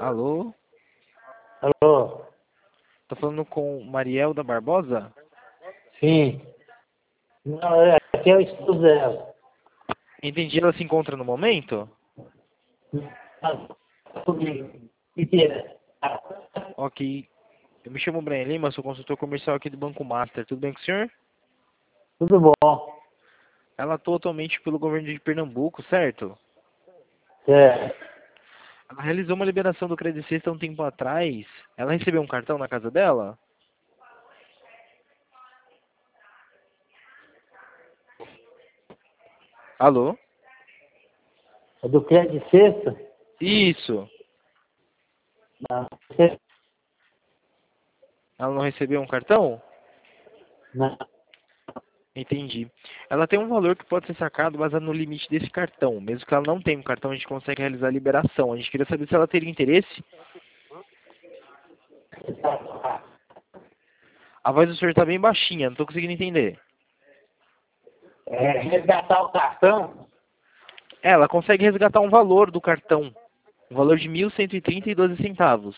Alô? Alô? Tô falando com Mariel da Barbosa? Sim. Não, aqui é o esposo dela. Entendi, ela se encontra no momento? Comigo. Mentira. Ok. Eu me chamo Brian Lima, sou consultor comercial aqui do Banco Master. Tudo bem com o senhor? Tudo bom. Ela atua atualmente pelo governo de Pernambuco, certo? É. Ela realizou uma liberação do Credit Sexta há um tempo atrás. Ela recebeu um cartão na casa dela? Alô? É do crédito sexta? Isso. Não. Ela não recebeu um cartão? Não. Entendi. Ela tem um valor que pode ser sacado baseado no limite desse cartão. Mesmo que ela não tenha um cartão, a gente consegue realizar a liberação. A gente queria saber se ela teria interesse. A voz do senhor está bem baixinha, não estou conseguindo entender. É, resgatar o cartão? Ela consegue resgatar um valor do cartão. Um valor de 1.130,12 centavos.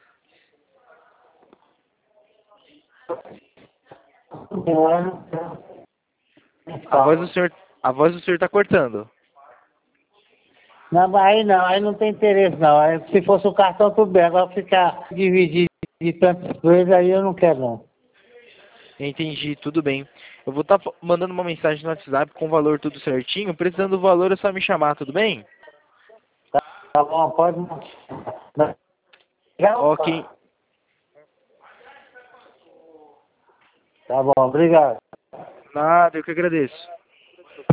A voz do senhor está cortando. Não, mas aí não tem interesse não. Aí, se fosse o cartão, tudo bem. Agora ficar dividido de tantas coisas, aí eu não quero não. Entendi, tudo bem. Eu vou estar mandando uma mensagem no WhatsApp com o valor tudo certinho. Precisando do valor, é só me chamar, tudo bem? Tá bom, pode mandar. Ok. Tá bom, obrigado. Nada, eu que agradeço.